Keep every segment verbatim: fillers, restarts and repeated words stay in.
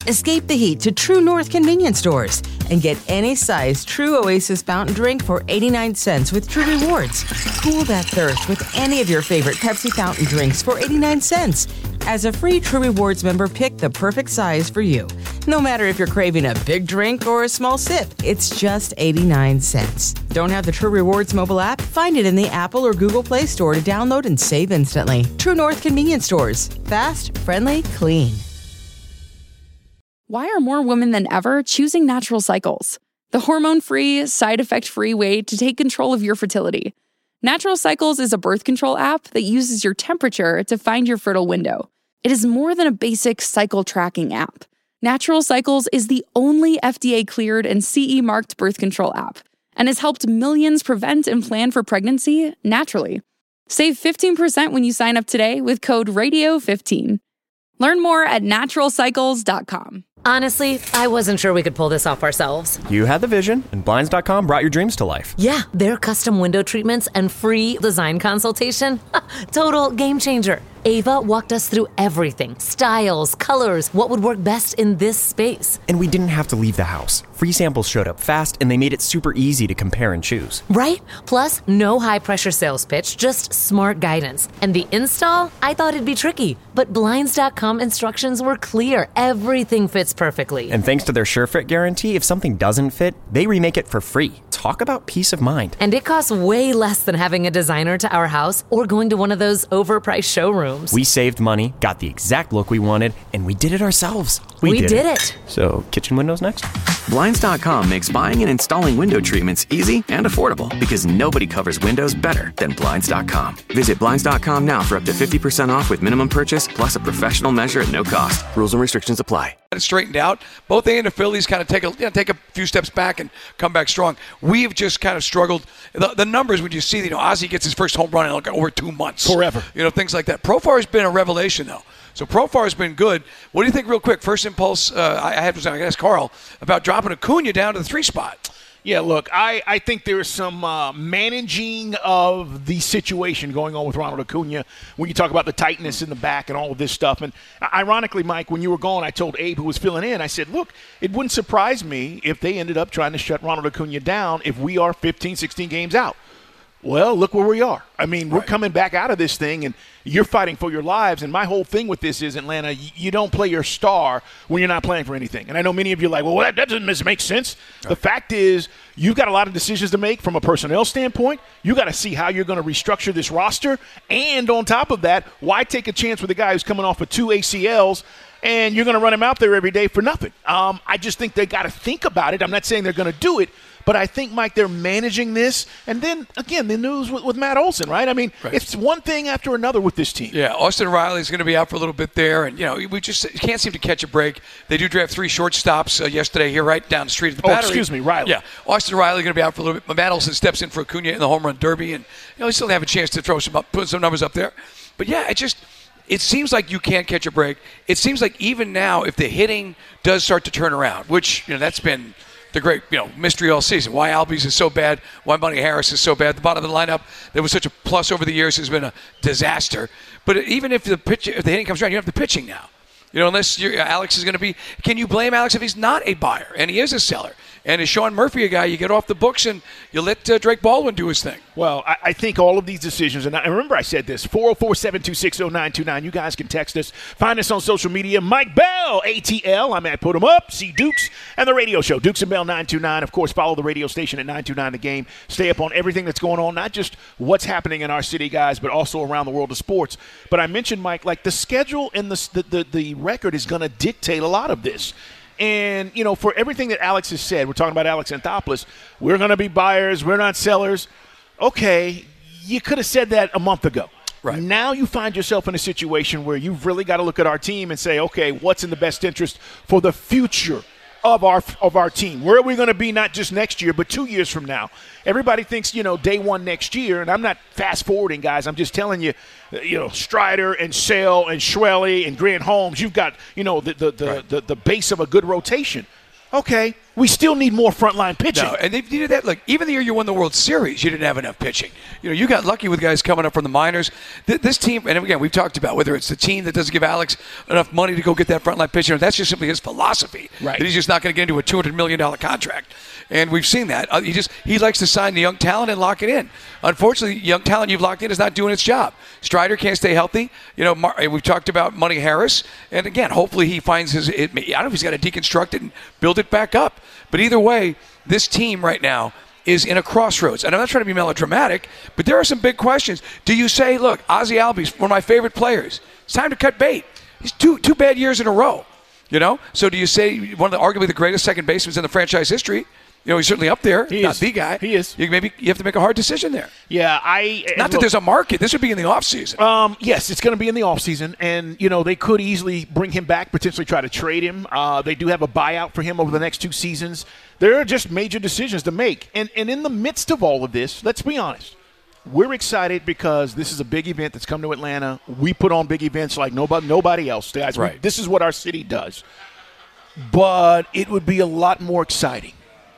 Escape the heat to True North convenience stores and get any size True Oasis fountain drink for eighty-nine cents with True Rewards. Cool that thirst with any of your favorite Pepsi fountain drinks for eighty-nine cents. As a free True Rewards member, pick the perfect size for you. No matter if you're craving a big drink or a small sip, it's just eighty-nine cents. Don't have the True Rewards mobile app? Find it in the Apple or Google Play Store to download and save instantly. True North convenience stores. Fast, friendly, clean. Why are more women than ever choosing Natural Cycles? The hormone-free, side-effect-free way to take control of your fertility. Natural Cycles is a birth control app that uses your temperature to find your fertile window. It is more than a basic cycle tracking app. Natural Cycles is the only F D A-cleared and C E-marked birth control app and has helped millions prevent and plan for pregnancy naturally. Save fifteen percent when you sign up today with code radio fifteen. Learn more at natural cycles dot com. Honestly, I wasn't sure we could pull this off ourselves. You had the vision, and Blinds dot com brought your dreams to life. Yeah, their custom window treatments and free design consultation. Total game changer. Ava walked us through everything. Styles, colors, what would work best in this space. And we didn't have to leave the house. Free samples showed up fast, and they made it super easy to compare and choose. Right? Plus, no high-pressure sales pitch, just smart guidance. And the install? I thought it'd be tricky, but Blinds dot com instructions were clear. Everything fits perfectly. And thanks to their SureFit guarantee, if something doesn't fit, they remake it for free. Talk about peace of mind. And it costs way less than having a designer to our house or going to one of those overpriced showrooms. We saved money, got the exact look we wanted, and we did it ourselves. We, we did, did it. it. So, kitchen windows next? Blinds dot com makes buying and installing window treatments easy and affordable because nobody covers windows better than Blinds dot com. Visit Blinds dot com now for up to fifty percent off with minimum purchase plus a professional measure at no cost. Rules and restrictions apply. It's straightened out. Both they and the Phillies kind of take a you know, take a few steps back and come back strong. We've just kind of struggled. The, the numbers when you see, you know, Ozzie gets his first home run in like over two months. Forever. You know, things like that. Profar has been a revelation, though. So Profar has been good. What do you think, real quick? First impulse, uh, I had to ask Carl about dropping Acuna down to the three spot. Yeah, look, I, I think there's some uh, managing of the situation going on with Ronald Acuna when you talk about the tightness in the back and all of this stuff. And ironically, Mike, when you were gone, I told Abe, who was filling in, I said, look, it wouldn't surprise me if they ended up trying to shut Ronald Acuna down if we are fifteen, sixteen games out. Well, look where we are. I mean, we're right. coming back out of this thing, and you're fighting for your lives. And my whole thing with this is, Atlanta, you don't play your star when you're not playing for anything. And I know many of you are like, well, that, that doesn't make sense. Right. The fact is, you've got a lot of decisions to make from a personnel standpoint. You got to see how you're going to restructure this roster. And on top of that, why take a chance with a guy who's coming off of two A C Ls and you're going to run him out there every day for nothing? Um, I just think they got to think about it. I'm not saying they're going to do it. But I think, Mike, they're managing this. And then, again, the news with, with Matt Olson, right? I mean, right. It's one thing after another with this team. Yeah, Austin Riley's going to be out for a little bit there. And, you know, we just can't seem to catch a break. They do draft three shortstops uh, yesterday here right down the street at the oh, Battery. excuse me, Riley. Yeah, Austin Riley going to be out for a little bit. Matt Olson steps in for Acuna in the home run derby. And, you know, he still have a chance to throw some up, put some numbers up there. But, yeah, it just – it seems like you can't catch a break. It seems like even now, if the hitting does start to turn around, which, you know, that's been – the great, you know, mystery all season. Why Albies is so bad, why Monty Harris is so bad. The bottom of the lineup that was such a plus over the years has been a disaster. But even if the pitch, if the hitting comes around, you have the pitching now. You know, unless you're, Alex is going to be – can you blame Alex if he's not a buyer and he is a seller? And is Sean Murphy a guy you get off the books and you let uh, Drake Baldwin do his thing? Well, I, I think all of these decisions – and I remember I said this, four oh four, seven two six, oh nine two nine. You guys can text us. Find us on social media. Mike Bell, A T L. I'm at Put 'em Up. See Dukes and the radio show. Dukes and Bell nine two nine. Of course, follow the radio station at nine two nine The Game. Stay up on everything that's going on, not just what's happening in our city, guys, but also around the world of sports. But I mentioned, Mike, like the schedule and the the, the, the record is going to dictate a lot of this. And, you know, for everything that Alex has said, we're talking about Alex Anthopoulos, we're going to be buyers, we're not sellers. Okay, you could have said that a month ago. Right. Now you find yourself in a situation where you've really got to look at our team and say, okay, what's in the best interest for the future of our of our team? Where are we going to be not just next year, but two years from now? Everybody thinks, you know, day one next year, and I'm not fast-forwarding, guys. I'm just telling you, you know, Strider and Sale and Schwelly and Grant Holmes, you've got, you know, the the the, right. the, the base of a good rotation. Okay, We still need more frontline pitching. No, and they've needed that. Like, even the year you won the World Series, you didn't have enough pitching. You know, you got lucky with guys coming up from the minors. Th- this team, and again, we've talked about whether it's the team that doesn't give Alex enough money to go get that frontline pitcher. That's just simply his philosophy. Right. That he's just not going to get into a two hundred million dollars contract. And we've seen that. Uh, he just he likes to sign the young talent and lock it in. Unfortunately, young talent you've locked in is not doing its job. Strider can't stay healthy. You know, Mar- we've talked about Money Harris. And again, hopefully he finds his. It, I don't know if he's got to deconstruct it and build it back up. But either way, this team right now is in a crossroads. And I'm not trying to be melodramatic, but there are some big questions. Do you say, look, Ozzie Albies, one of my favorite players, it's time to cut bait. He's two two bad years in a row, you know? So do you say one of the arguably the greatest second basemen in the franchise history? You know, he's certainly up there. He not is. the guy. He is. You maybe you have to make a hard decision there. Yeah, I. Not look, that there's a market. This would be in the offseason. Um, yes, it's going to be in the offseason. And, you know, they could easily bring him back, potentially try to trade him. Uh, they do have a buyout for him over the next two seasons. There are just major decisions to make. And, and in the midst of all of this, let's be honest, we're excited because this is a big event that's come to Atlanta. We put on big events like nobody, nobody else does. Right. We, this is what our city does. But it would be a lot more exciting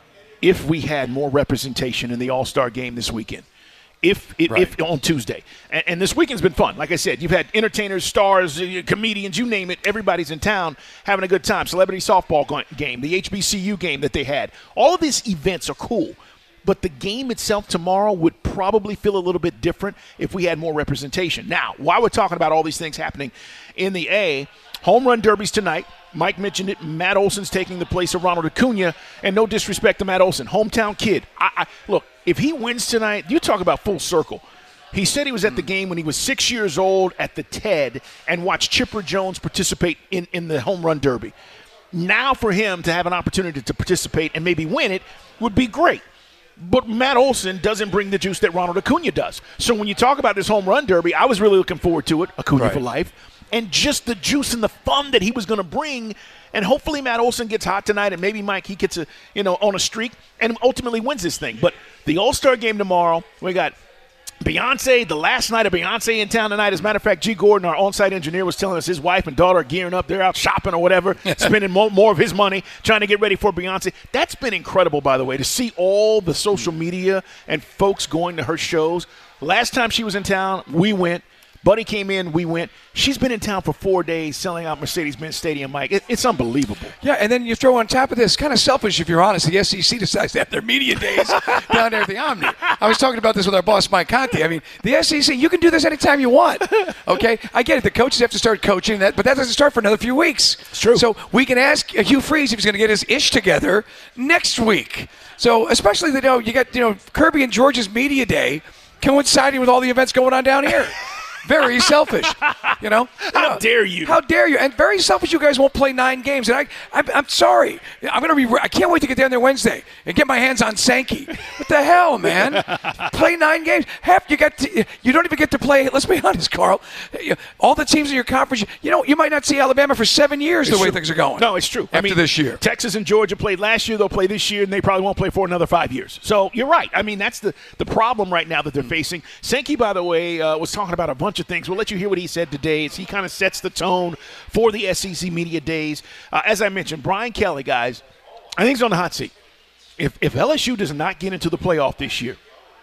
if we had more representation in the All-Star game this weekend, if if, Right. if on Tuesday. And, and this weekend's been fun. Like I said, you've had entertainers, stars, uh, comedians, you name it. Everybody's in town having a good time. Celebrity softball go- game, the H B C U game that they had. All of these events are cool. But the game itself tomorrow would probably feel a little bit different if we had more representation. Now, while we're talking about all these things happening in the A, home run derbies tonight. Mike mentioned it. Matt Olson's taking the place of Ronald Acuna. And no disrespect to Matt Olson, hometown kid. I, I, look, if he wins tonight, you talk about full circle. He said he was at the game when he was six years old at the TED and watched Chipper Jones participate in, in the home run derby. Now for him to have an opportunity to participate and maybe win it would be great. But Matt Olson doesn't bring the juice that Ronald Acuna does. So when you talk about this home run derby, I was really looking forward to it, Acuna Right. for life, and just the juice and the fun that he was going to bring. And hopefully Matt Olson gets hot tonight, and maybe Mike, he gets a, you know, on a streak and ultimately wins this thing. But the All-Star game tomorrow, we got Beyonce, the last night of Beyonce in town tonight. As a matter of fact, G. Gordon, our on-site engineer, was telling us his wife and daughter are gearing up. They're out shopping or whatever, spending more, more of his money trying to get ready for Beyonce. That's been incredible, by the way, to see all the social media and folks going to her shows. Last time she was in town, we went. Buddy came in, we went. She's been in town for four days selling out Mercedes-Benz Stadium, Mike. It, it's unbelievable. Yeah, and then you throw on top of this, kind of selfish if you're honest, the S E C decides to have their media days down there at the Omni. I was talking about this with our boss, Mike Conte. I mean, the S E C, you can do this anytime you want, okay? I get it. The coaches have to start coaching, that, but that doesn't start for another few weeks. It's true. So we can ask Hugh Freeze if he's going to get his ish together next week. So especially, you know, you got, you know, Kirby and George's media day coinciding with all the events going on down here. Very selfish, you know. How dare you? How dare you? And very selfish. You guys won't play nine games, and I, I'm, I'm sorry. I'm gonna be. I can't wait to get down there Wednesday and get my hands on Sankey. What the hell, man? Play nine games. Half you got. To, you don't even get to play. Let's be honest, Carl. All the teams in your conference. You know, you might not see Alabama for seven years. It's the way true. things are going. No, it's true. After I mean, this year, Texas and Georgia played last year. They'll play this year, and they probably won't play for another five years. So you're right. I mean, that's the the problem right now that they're facing. Sankey, by the way, uh, was talking about a bunch of things. We'll let you hear what he said today as he kind of sets the tone for the S E C Media Days. Uh, as I mentioned, Brian Kelly, guys, I think he's on the hot seat. If, if L S U does not get into the playoff this year,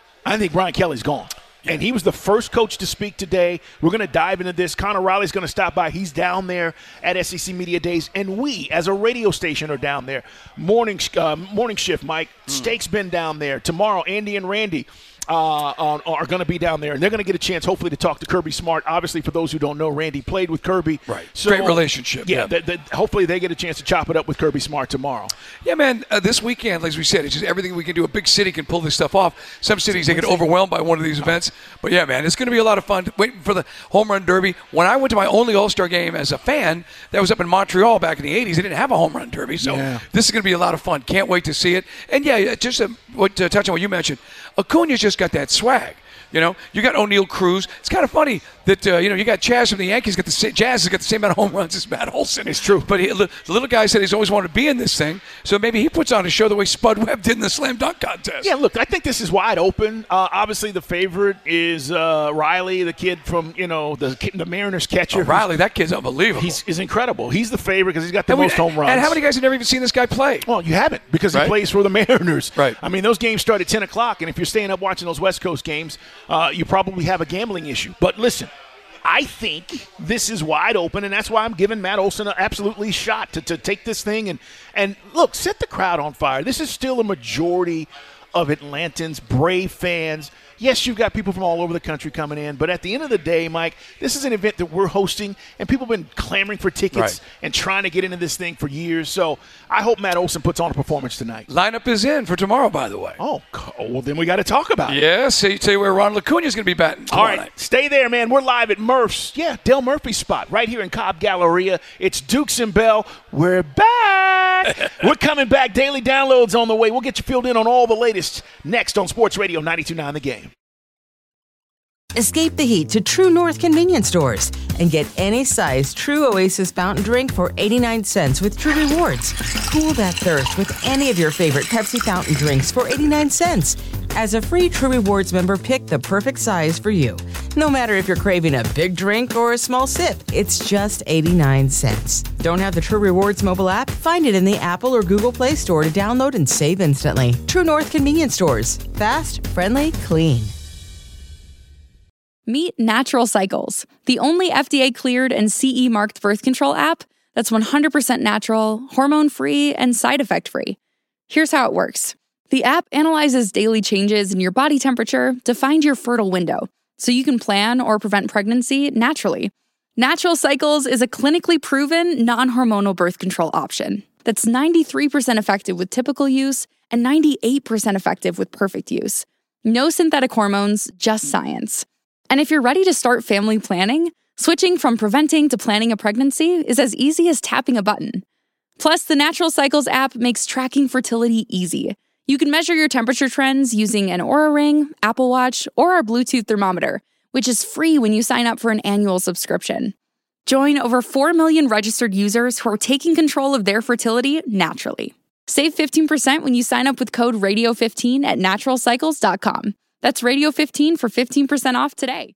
I think Brian Kelly's gone. And he was the first coach to speak today. We're going to dive into this. Connor Riley's going to stop by. He's down there at S E C Media Days. And we, as a radio station, are down there. Morning, uh, morning shift, Mike. Mm. Steak's been down there. Tomorrow, Andy and Randy Uh, are, are going to be down there, and they're going to get a chance, hopefully, to talk to Kirby Smart. Obviously, for those who don't know, Randy played with Kirby. Right. So, Great relationship. Yeah. yeah. Th- th- hopefully, they get a chance to chop it up with Kirby Smart tomorrow. Yeah, man, uh, this weekend, as we said, it's just everything we can do. A big city can pull this stuff off. Some cities, they get overwhelmed by one of these events. But, yeah, man, it's going to be a lot of fun waiting for the home run derby. When I went to my only All-Star game as a fan, that was up in Montreal back in the eighties. They didn't have a home run derby. So yeah. this is going to be a lot of fun. Can't wait to see it. And, yeah, just to, what, to touch on what you mentioned, Acuna's just got that swag. You know, you got O'Neal Cruz. It's kind of funny that uh, you know you got Chaz from the Yankees. Got the sa- Jazz has got the same amount of home runs as Matt Olson. It's true, but he, the little guy said he's always wanted to be in this thing. So maybe he puts on a show the way Spud Webb did in the slam dunk contest. Yeah, look, I think this is wide open. Uh, obviously, the favorite is uh, Riley, the kid from you know the the Mariners catcher. Oh, Riley, that kid's unbelievable. He's is incredible. He's the favorite because he's got the and most we, home runs. And how many guys have never even seen this guy play? Well, you haven't because right? he plays for the Mariners. Right. I mean, those games start at ten o'clock, and if you're staying up watching those West Coast games, uh, you probably have a gambling issue. But listen, I think this is wide open, and that's why I'm giving Matt Olson an absolutely shot to, to take this thing and, and, look, set the crowd on fire. This is still a majority of Atlantans, Brave fans. Yes, you've got people from all over the country coming in, but at the end of the day, Mike, this is an event that we're hosting, and people have been clamoring for tickets right. and trying to get into this thing for years. So I hope Matt Olson puts on a performance tonight. Lineup is in for tomorrow, by the way. Oh, well, then we got to talk about it. Yeah, see, tell you where Ronald Acuna is going to be batting All right, night. Stay there, man. We're live at Murph's. Yeah, Del Murphy's spot right here in Cobb Galleria. It's Dukes and Bell. We're back. We're coming back. Daily downloads on the way. We'll get you filled in on all the latest next on Sports Radio ninety-two point nine The Game. Escape the heat to True North convenience stores and get any size True Oasis fountain drink for eighty-nine cents with True Rewards. Cool that thirst with any of your favorite Pepsi fountain drinks for eighty-nine cents. As a free True Rewards member, pick the perfect size for you. No matter if you're craving a big drink or a small sip, it's just eighty-nine cents. Don't have the True Rewards mobile app? Find it in the Apple or Google Play Store to download and save instantly. True North convenience stores. Fast, friendly, clean. Meet Natural Cycles, the only F D A-cleared and C E-marked birth control app that's one hundred percent natural, hormone-free, and side effect-free. Here's how it works. The app analyzes daily changes in your body temperature to find your fertile window, so you can plan or prevent pregnancy naturally. Natural Cycles is a clinically proven, non-hormonal birth control option that's ninety-three percent effective with typical use and ninety-eight percent effective with perfect use. No synthetic hormones, just science. And if you're ready to start family planning, switching from preventing to planning a pregnancy is as easy as tapping a button. Plus, the Natural Cycles app makes tracking fertility easy. You can measure your temperature trends using an Oura Ring, Apple Watch, or our Bluetooth thermometer, which is free when you sign up for an annual subscription. Join over four million registered users who are taking control of their fertility naturally. Save fifteen percent when you sign up with code radio fifteen at natural cycles dot com. That's radio fifteen for fifteen percent off today.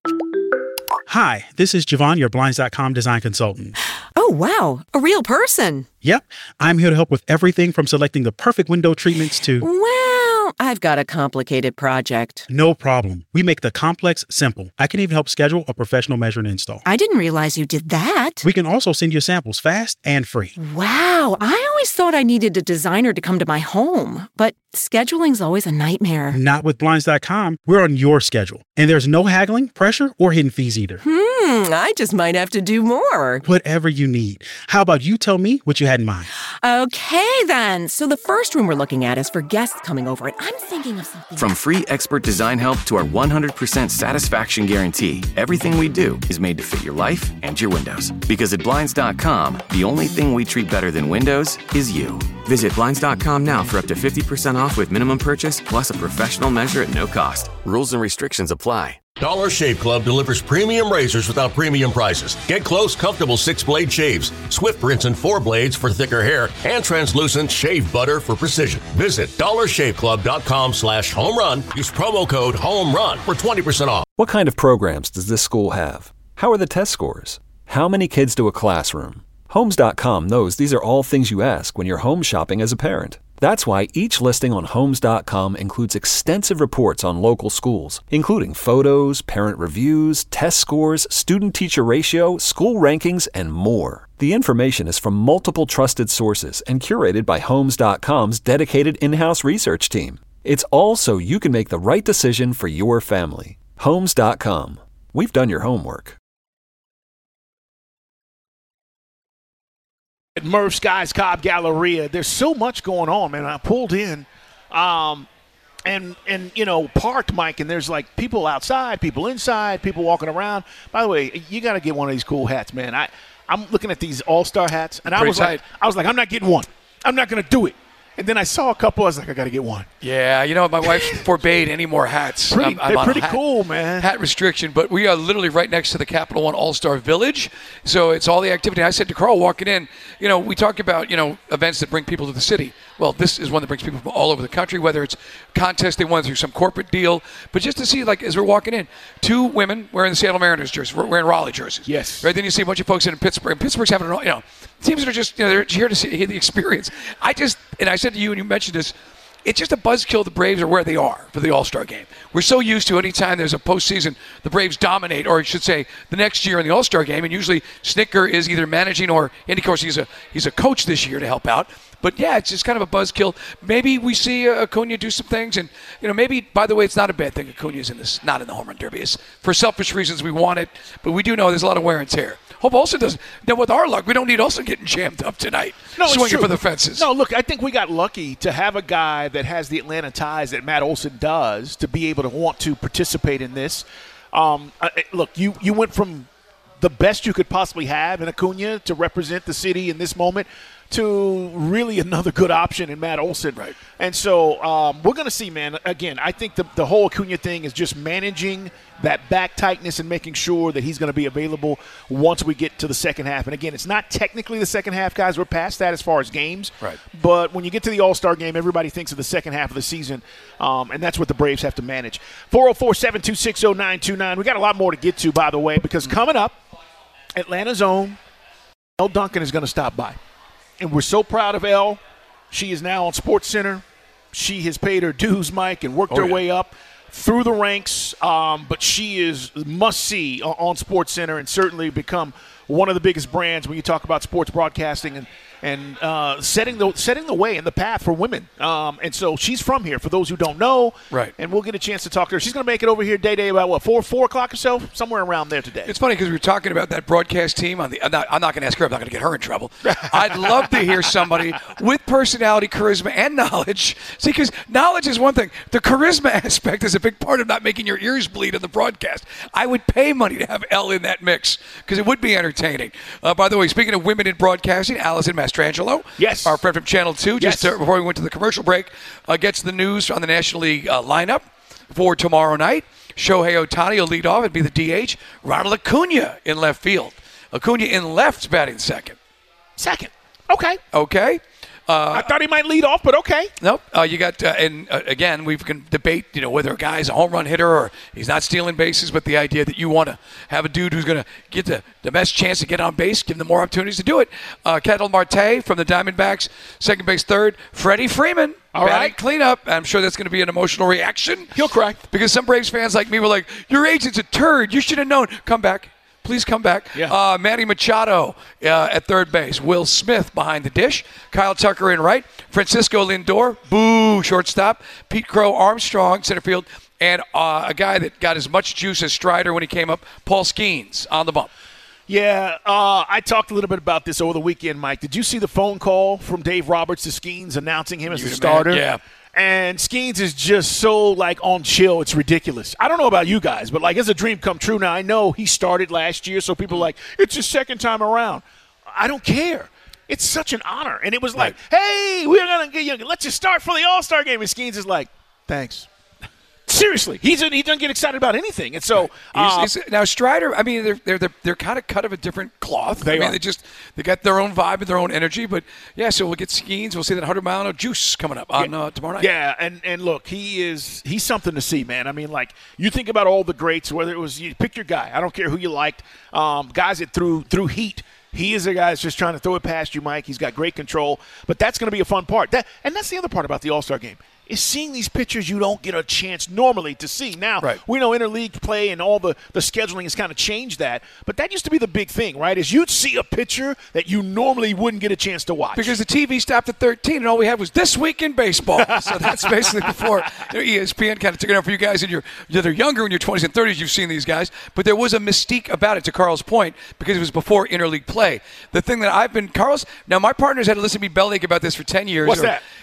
Hi, this is Javon, your Blinds dot com design consultant. Oh, wow. A real person. Yep. I'm here to help with everything from selecting the perfect window treatments to... Well, I've got a complicated project. No problem. We make the complex simple. I can even help schedule a professional measure and install. I didn't realize you did that. We can also send you samples fast and free. Wow. I always thought I needed a designer to come to my home, but scheduling's always a nightmare. Not with Blinds dot com. We're on your schedule. And there's no haggling, pressure, or hidden fees either. Hmm, I just might have to do more. Whatever you need. How about you tell me what you had in mind? Okay, then. So the first room we're looking at is for guests coming over, and I'm thinking of something... From free expert design help to our one hundred percent satisfaction guarantee, everything we do is made to fit your life and your windows. Because at Blinds dot com, the only thing we treat better than windows is you. Visit Blinds dot com now for up to fifty percent off with minimum purchase plus a professional measure at no cost. Rules and restrictions apply. Dollar Shave Club delivers premium razors without premium prices. Get close, comfortable six-blade shaves, swift rinse and four blades for thicker hair, and translucent shave butter for precision. Visit dollar shave club dot com slash home run. Use promo code HOMERUN for twenty percent off. What kind of programs does this school have? How are the test scores? How many kids do a classroom? Homes dot com knows these are all things you ask when you're home shopping as a parent. That's why each listing on Homes dot com includes extensive reports on local schools, including photos, parent reviews, test scores, student-teacher ratio, school rankings, and more. The information is from multiple trusted sources and curated by Homes dot com's dedicated in-house research team. It's all so you can make the right decision for your family. Homes dot com. We've done your homework. At Murph's Guys Cobb Galleria, there's so much going on, man. I pulled in, um, and and you know, parked, Mike, and there's like people outside, people inside, people walking around. By the way, you got to get one of these cool hats, man. I I'm looking at these All-Star hats, and I Pretty was tight. like, I was like, I'm not getting one. I'm not gonna do it. And then I saw a couple. I was like, I got to get one. Yeah, you know, my wife forbade any more hats. Pretty, I'm, I'm they're on pretty a hat, cool, man. Hat restriction, but we are literally right next to the Capital One All-Star Village, so it's all the activity. I said to Carl walking in, you know, we talk about, you know, events that bring people to the city. Well, this is one that brings people from all over the country, whether it's contests they won through some corporate deal, but just to see, like, as we're walking in, two women wearing the Seattle Mariners jerseys, wearing Raleigh jerseys. Yes. Right, then you see a bunch of folks in Pittsburgh, and Pittsburgh's having, you know, teams that are just, you know, they're here to see hear the experience. I just, and I said to you, and you mentioned this, it's just a buzzkill. The Braves are where they are for the All-Star game. We're so used to any time there's a postseason, the Braves dominate, or I should say, the next year in the All-Star game. And usually Snicker is either managing or, and of course, he's a he's a coach this year to help out. But yeah, it's just kind of a buzzkill. Maybe we see uh, Acuna do some things, and you know, maybe by the way, it's not a bad thing Acuna's in this, not in the home run derby. It's for selfish reasons we want it, but we do know there's a lot of wear and tear. Hope Olsen doesn't. Now, with our luck, we don't need Olsen getting jammed up tonight, no, swinging for the fences. No, look, I think we got lucky to have a guy that has the Atlanta ties that Matt Olson does to be able to want to participate in this. Um, uh, look, you, you went from the best you could possibly have in Acuna to represent the city in this moment to really another good option in Matt Olson. Right. And so um, we're going to see, man. Again, I think the, the whole Acuna thing is just managing that back tightness and making sure that he's going to be available once we get to the second half. And, again, it's not technically the second half, guys. We're past that as far as games. Right. But when you get to the All-Star game, everybody thinks of the second half of the season, um, and that's what the Braves have to manage. four oh four, seven two six, oh nine two nine. We got a lot more to get to, by the way, because coming up, Atlanta's own Elle Duncan is going to stop by. And we're so proud of Elle. She is now on SportsCenter. She has paid her dues, Mike, and worked oh, her yeah. way up through the ranks. Um, but she is must-see on, on SportsCenter and certainly become one of the biggest brands when you talk about sports broadcasting and and uh, setting the setting the way and the path for women. Um, and so she's from here, for those who don't know. Right. And we'll get a chance to talk to her. She's going to make it over here day day about, what, four, four o'clock or so? Somewhere around there today. It's funny because we were talking about that broadcast team. On the, I'm not, I'm not going to ask her. I'm not going to get her in trouble. I'd love to hear somebody with personality, charisma, and knowledge. See, because knowledge is one thing. The charisma aspect is a big part of not making your ears bleed on the broadcast. I would pay money to have Elle in that mix because it would be entertaining. Uh, by the way, speaking of women in broadcasting, Allison Mastrangelo, yes, our friend from Channel two, just yes. uh, before we went to the commercial break, uh, gets the news on the National League uh, lineup for tomorrow night. Shohei Ohtani will lead off and be the D H. Ronald Acuna in left field. Acuna in left batting second. Second. Okay. Okay. Uh, I thought he might lead off, but okay. Nope. Uh, you got, uh, and uh, again, we can debate, you know, whether a guy's a home run hitter or he's not stealing bases, but the idea that you want to have a dude who's going to get the, the best chance to get on base, give them more opportunities to do it. Uh, Ketel Marte from the Diamondbacks, second base third. Freddie Freeman, all right, cleanup. I'm sure that's going to be an emotional reaction. He'll cry. Because some Braves fans like me were like, your agent's a turd. You should have known. Come back. Please come back. Yeah. Uh, Manny Machado uh, at third base. Will Smith behind the dish. Kyle Tucker in right. Francisco Lindor, boo, shortstop. Pete Crow Armstrong, center field. And uh, a guy that got as much juice as Strider when he came up, Paul Skeens on the bump. Yeah, uh, I talked a little bit about this over the weekend, Mike. Did you see the phone call from Dave Roberts to Skeens announcing him as You the man, starter? Yeah. And Skeens is just so, like, on chill. It's ridiculous. I don't know about you guys, but, like, it's a dream come true. Now, I know he started last year, so people are like, it's his second time around. I don't care. It's such an honor. And it was like, right. hey, we're going to get you, let you start for the All-Star game. And Skeens is like, thanks. Seriously, he's he doesn't get excited about anything, and so uh, he's, he's, now Strider. I mean, they're they're they're, they're kind of cut of a different cloth. They I mean, are. they just they got their own vibe and their own energy. But yeah, so we'll get Skeens. We'll see that hundred mile an hour juice coming up on yeah, uh, tomorrow night. Yeah, and and look, he is he's something to see, man. I mean, like you think about all the greats, whether it was you pick your guy. I don't care who you liked, um, guys that threw through heat. He is a guy that's just trying to throw it past you, Mike. He's got great control, but that's going to be a fun part. That and that's the other part about the All-Star game. Is seeing these pitchers you don't get a chance normally to see. Now, right. we know interleague play and all the, the scheduling has kind of changed that, but that used to be the big thing, right, is you'd see a pitcher that you normally wouldn't get a chance to watch. Because the T V stopped at thirteen, and all we had was This Week in Baseball. So that's basically before you know, E S P N kind of took it out for you guys in your, that are younger in your twenties and thirties. You've seen these guys. But there was a mystique about it, to Carl's point, because it was before interleague play. The thing that I've been – Carl's – now, my partner's had to listen to me bellyache about this for ten years. What's or, that?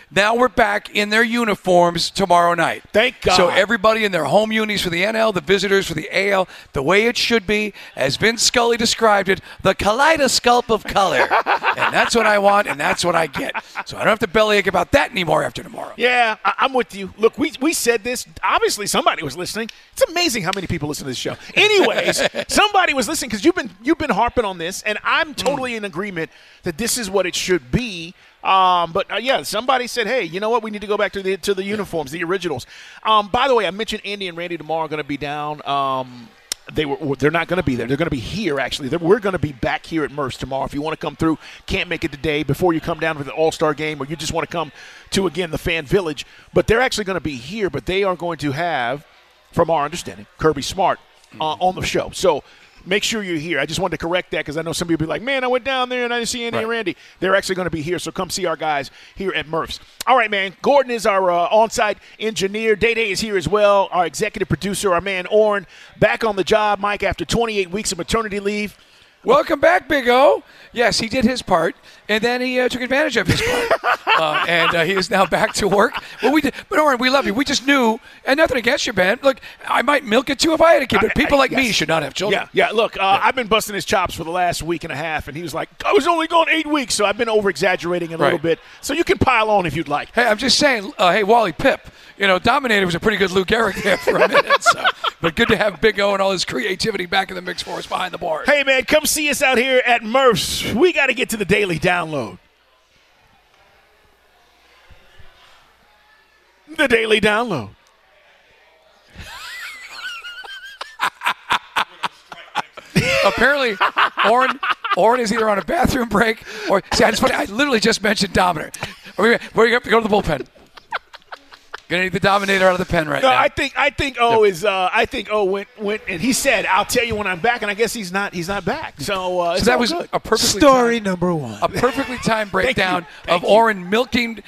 Now we're back in their uniforms tomorrow night. Thank God. So everybody in their home unis for the N L, the visitors for the A L, the way it should be, as Vince Scully described it, the kaleidoscope of color. And that's what I want, and that's what I get. So I don't have to bellyache about that anymore after tomorrow. Yeah, I- I'm with you. Look, we we said this. Obviously, somebody was listening. It's amazing how many people listen to this show. Anyways, somebody was listening because you've been you've been harping on this, and I'm totally mm. in agreement that this is what it should be. Um, but, uh, yeah, somebody said, hey, you know what? We need to go back to the to the uniforms, the originals. Um, by the way, I mentioned Andy and Randy tomorrow are going to be down. Um, they were, they're not going to be there. They're going to be here, actually. They're, we're going to be back here at Murph's tomorrow. If you want to come through, can't make it today before you come down for the All-Star game, or you just want to come to, again, the Fan Village. But they're actually going to be here, but they are going to have, from our understanding, Kirby Smart uh, on the show. So, make sure you're here. I just wanted to correct that because I know some people will be like, man, I went down there and I didn't see Andy right. and Randy. They're actually going to be here, so come see our guys here at Murph's. All right, man. Gordon is our uh, on-site engineer. Day-Day is here as well, our executive producer, our man Orrin, back on the job, Mike, after twenty-eight weeks of maternity leave. Welcome back, Big O. Yes, he did his part, and then he uh, took advantage of his part, uh, and uh, he is now back to work. Well, we did, but Orrin, we love you. We just knew, and nothing against you, man. Look, I might milk it too if I had a kid, but people like yes. me should not have children. Yeah, yeah. Look, uh, yeah. I've been busting his chops for the last week and a half, and he was like, I was only going eight weeks, so I've been over-exaggerating a right. little bit. So you can pile on if you'd like. Hey, I'm just saying, uh, hey, Wally Pip, you know, Dominator was a pretty good Lou Gehrig there for a minute, so. But good to have Big O and all his creativity back in the mix for us behind the board. Hey, man, come see us out here at Murph's. We got to get to the daily download. The daily download. Apparently, Orrin, Orrin is either on a bathroom break or – see, I, just, I literally just mentioned Dominator. We're going to have to go to the bullpen. Gonna need the Dominator out of the pen right no, now. I think I think O is uh, I think O went went and he said, I'll tell you when I'm back, and I guess he's not he's not back. So, uh, so that was good. a perfectly story timed, number one. A perfectly timed breakdown Thank Thank of Orrin milking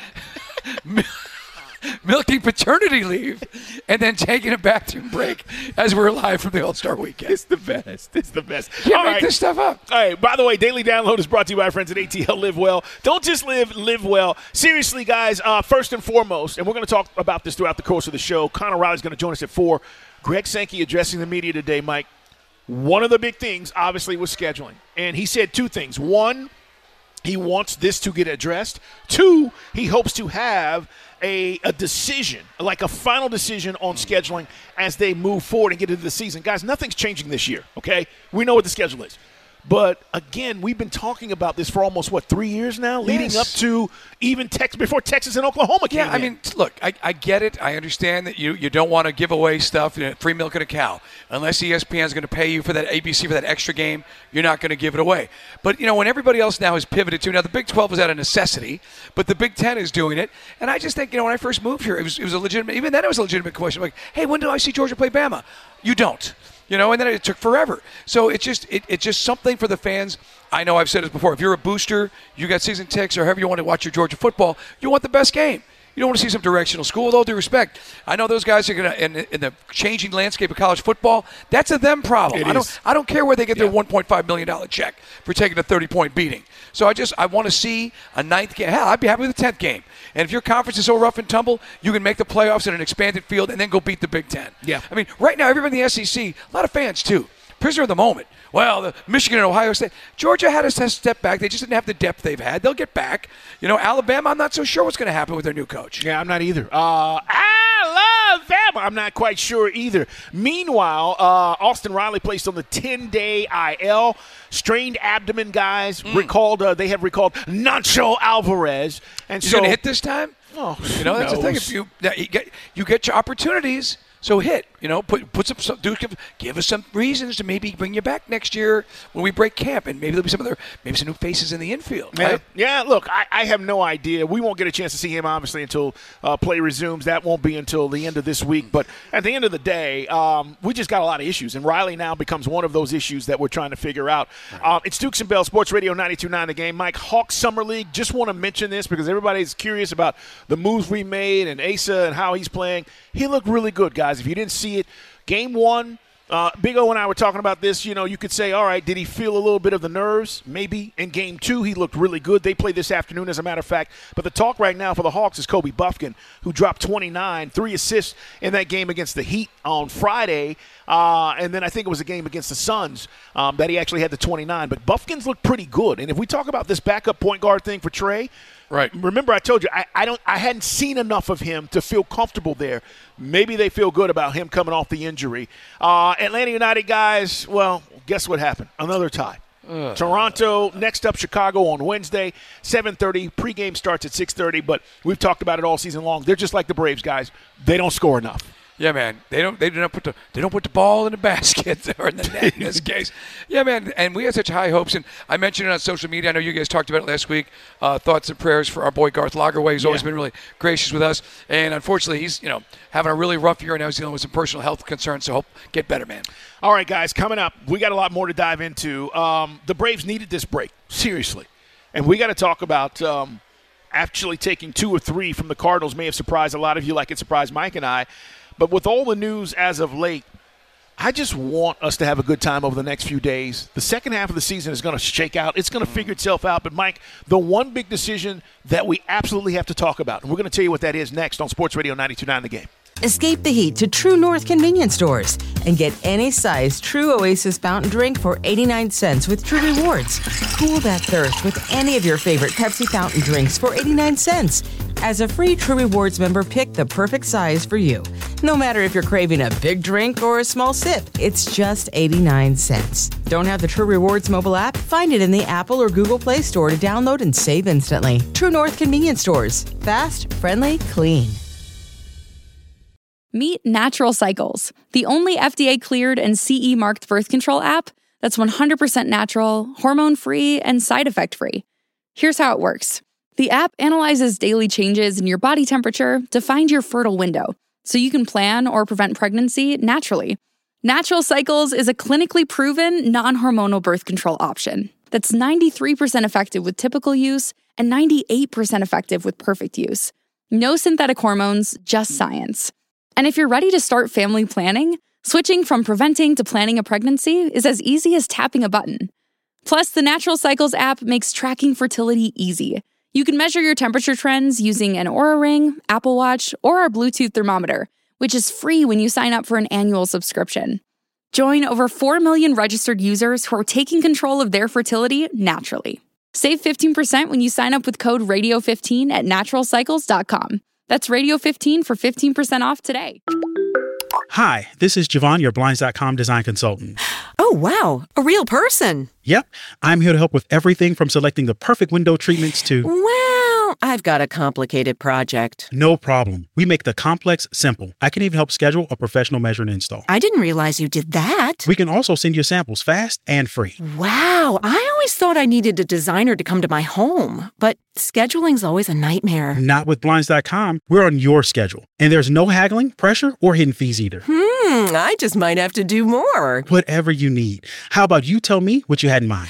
milking paternity leave and then taking a bathroom break as we're live from the All-Star Weekend. It's the best. It's the best. Can't All make right. this stuff up. All right. By the way, Daily Download is brought to you by our friends at A T L Live Well. Don't just live, live well. Seriously, guys, uh, first and foremost, and we're going to talk about this throughout the course of the show, Connor Riley's going to join us at four. Greg Sankey addressing the media today, Mike. One of the big things, obviously, was scheduling. And he said two things. One, he wants this to get addressed. Two, he hopes to have a, a decision, like a final decision on scheduling as they move forward and get into the season. Guys, nothing's changing this year, okay? We know what the schedule is. But, again, we've been talking about this for almost, what, three years now, yes. leading up to even Tex- before Texas and Oklahoma came Yeah, I in. mean, look, I, I get it. I understand that you, you don't want to give away stuff, you know, free milk and a cow. Unless E S P N is going to pay you for that A B C for that extra game, you're not going to give it away. But, you know, when everybody else now has pivoted to, now the Big twelve was out of necessity, but the Big ten is doing it. And I just think, you know, when I first moved here, it was, it was a legitimate, even then it was a legitimate question. Like, hey, when do I see Georgia play Bama? You don't. You know, and then it took forever. So it's just it, it's just something for the fans. I know I've said this before. If you're a booster, you got season tickets, or however you want to watch your Georgia football, you want the best game. You don't want to see some directional school. With all due respect, I know those guys are going to, in, in the changing landscape of college football, that's a them problem. It I don't is. I don't care where they get Yeah. their one point five million dollars check for taking a thirty-point beating. So I just I want to see a ninth game. Hell, I'd be happy with a tenth game. And if your conference is so rough and tumble, you can make the playoffs in an expanded field and then go beat the Big Ten. Yeah. I mean, right now, everybody in the S E C, a lot of fans too. Prisoner of the moment. Well, the Michigan and Ohio State. Georgia had to step back. They just didn't have the depth they've had. They'll get back. You know, Alabama, I'm not so sure what's going to happen with their new coach. Yeah, I'm not either. Uh, Alabama, I'm not quite sure either. Meanwhile, uh, Austin Riley placed on the ten-day I L. Strained abdomen, guys. Mm. Recalled. Uh, they have recalled Nacho Alvarez. And He's so, going to hit this time? Oh, you know, that's knows? the thing. If you, you, get, you get your opportunities. So hit, you know, put put some, some do, give, give us some reasons to maybe bring you back next year when we break camp, and maybe there'll be some other, maybe some new faces in the infield. Yeah, Right? yeah look, I, I have no idea. We won't get a chance to see him, obviously, until uh, play resumes. That won't be until the end of this week. But at the end of the day, um, we just got a lot of issues, and Riley now becomes one of those issues that we're trying to figure out. Right. Um, it's Dukes and Bell, Sports Radio ninety-two point nine The Game. Mike, Hawks Summer League, just want to mention this because everybody's curious about the moves we made and Asa and how he's playing. He looked really good, guys. If you didn't see it, Game one, Uh, Big O and I were talking about this. You know, you could say, all right, did he feel a little bit of the nerves? Maybe. In game two, he looked really good. They play this afternoon, as a matter of fact. But the talk right now for the Hawks is Kobe Buffkin, who dropped twenty-nine, three assists in that game against the Heat on Friday. Uh, and then I think it was a game against the Suns um, that he actually had the twenty-nine. But Buffkin's looked pretty good. And if we talk about this backup point guard thing for Trey, right. Remember I told you, I, I don't I hadn't seen enough of him to feel comfortable there. Maybe they feel good about him coming off the injury. Uh, Atlanta United guys, well, guess what happened? Another tie. Ugh. Toronto, next up Chicago on Wednesday, seven thirty. Pregame starts at six thirty, but we've talked about it all season long. They're just like the Braves guys. They don't score enough. Yeah, man. They don't. They do not put the. They don't put the ball in the basket or in the net in this case. Yeah, man. And we had such high hopes. And I mentioned it on social media. I know you guys talked about it last week. Uh, thoughts and prayers for our boy Garth Lagerwey. He's yeah. always been really gracious with us. And unfortunately, he's you know having a really rough year now. He's dealing with some personal health concerns. So hope get better, man. All right, guys. Coming up, we got a lot more to dive into. Um, the Braves needed this break seriously, and we got to talk about. Um, actually taking two or three from the Cardinals may have surprised a lot of you, like it surprised Mike and I. But with all the news as of late, I just want us to have a good time over the next few days. The second half of the season is going to shake out. It's going to figure itself out. But, Mike, the one big decision that we absolutely have to talk about, and we're going to tell you what that is next on Sports Radio ninety-two point nine The Game. Escape the heat to True North convenience stores and get any size True Oasis fountain drink for eighty-nine cents with True Rewards. Cool that thirst with any of your favorite Pepsi fountain drinks for eighty-nine cents. As a free True Rewards member, pick the perfect size for you. No matter if you're craving a big drink or a small sip, it's just eighty-nine cents. Don't have the True Rewards mobile app? Find it in the Apple or Google Play Store to download and save instantly. True North convenience stores. Fast, friendly, clean. Meet Natural Cycles, the only F D A-cleared and C E-marked birth control app that's one hundred percent natural, hormone-free, and side effect-free. Here's how it works. The app analyzes daily changes in your body temperature to find your fertile window, so you can plan or prevent pregnancy naturally. Natural Cycles is a clinically proven, non-hormonal birth control option that's ninety-three percent effective with typical use and ninety-eight percent effective with perfect use. No synthetic hormones, just science. And if you're ready to start family planning, switching from preventing to planning a pregnancy is as easy as tapping a button. Plus, the Natural Cycles app makes tracking fertility easy. You can measure your temperature trends using an Oura Ring, Apple Watch, or our Bluetooth thermometer, which is free when you sign up for an annual subscription. Join over four million registered users who are taking control of their fertility naturally. Save fifteen percent when you sign up with code radio fifteen at natural cycles dot com. That's radio fifteen for fifteen percent off today. Hi, this is Javon, your Blinds dot com design consultant. Oh, wow. A real person. Yep. I'm here to help with everything from selecting the perfect window treatments to... Well, I've got a complicated project. No problem. We make the complex simple. I can even help schedule a professional measure and install. I didn't realize you did that. We can also send you samples fast and free. Wow. I always thought I needed a designer to come to my home, but scheduling's always a nightmare. Not with Blinds dot com. We're on your schedule. And there's no haggling, pressure, or hidden fees either. Hmm, I just might have to do more. Whatever you need. How about you tell me what you had in mind?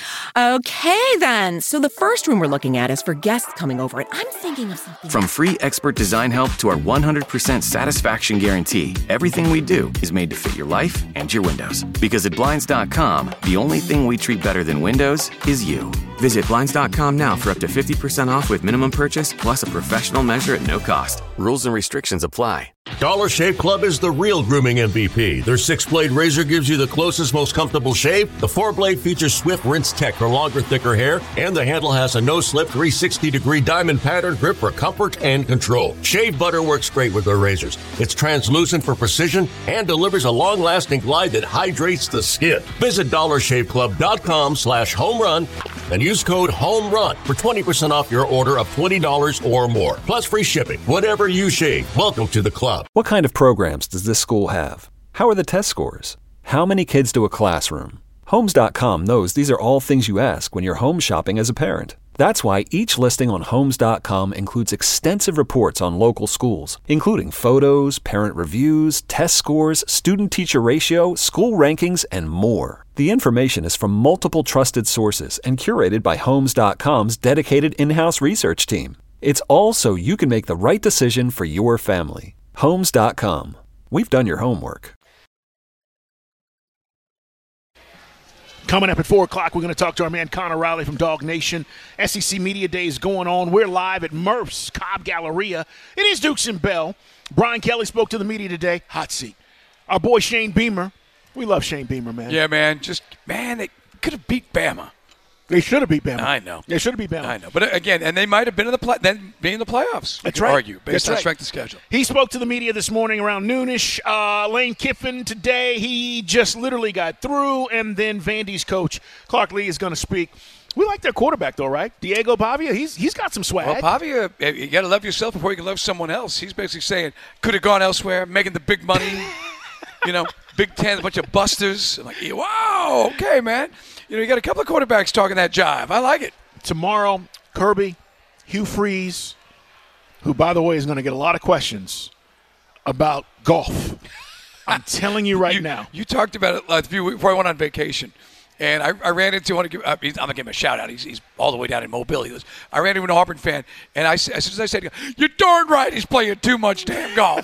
Okay, then. So the first room we're looking at is for guests coming over, and I'm thinking of something. From free expert design help to our one hundred percent satisfaction guarantee, everything we do is made to fit your life and your windows. Because at Blinds dot com, the only thing we treat better than windows is you. Visit Blinds dot com now for up to fifty percent off with minimum purchase plus a professional measure at no cost. Rules and restrictions apply. Dollar Shave Club is the real grooming M V P. Their six-blade razor gives you the closest, most comfortable shave. The four-blade features Swift Rinse Tech for longer, thicker hair. And the handle has a no-slip three hundred sixty degree diamond pattern grip for comfort and control. Shave butter works great with their razors. It's translucent for precision and delivers a long-lasting glide that hydrates the skin. Visit dollar shave club dot com slash home run and use code HOMERUN for twenty percent off your order of twenty dollars or more. Plus free shipping. Whatever you shave, welcome to the club. What kind of programs does this school have? How are the test scores? How many kids do a classroom? Homes dot com knows these are all things you ask when you're home shopping as a parent. That's why each listing on Homes dot com includes extensive reports on local schools, including photos, parent reviews, test scores, student-teacher ratio, school rankings, and more. The information is from multiple trusted sources and curated by Homes dot com's dedicated in-house research team. It's all so you can make the right decision for your family. Homes dot com. We've done your homework. Coming up at four o'clock, we're going to talk to our man Connor Riley from Dog Nation. S E C Media Day is going on. We're live at Murph's Cobb Galleria. It is Dukes and Bell. Brian Kelly spoke to the media today. Hot seat. Our boy Shane Beamer. We love Shane Beamer, man. Yeah, man. Just, man, they could have beat Bama. They should have beat Bama. I know. They should have beat Bama. I know. But again, and they might have been in the play, then be in the playoffs. That's right. Argue based That's on right. strength of schedule. He spoke to the media this morning around noonish. Uh, Lane Kiffin today, he just literally got through, and then Vandy's coach Clark Lee is going to speak. We like their quarterback, though, right? Diego Pavia, he's he's got some swag. Well, Pavia, you got to love yourself before you can love someone else. He's basically saying, could have gone elsewhere, making the big money. You know, Big Ten, a bunch of busters. I'm like, wow, okay, man. You know, you got a couple of quarterbacks talking that jive. I like it. Tomorrow, Kirby, Hugh Freeze, who, by the way, is going to get a lot of questions about golf. I'm telling you right you, now. You talked about it a few weeks before I went on vacation. And I, I ran into, I want to give, I'm going to give him a shout out. He's, he's all the way down in Mobile. He goes, I ran into an Auburn fan, and I, as soon as I said, you're darn right he's playing too much damn golf.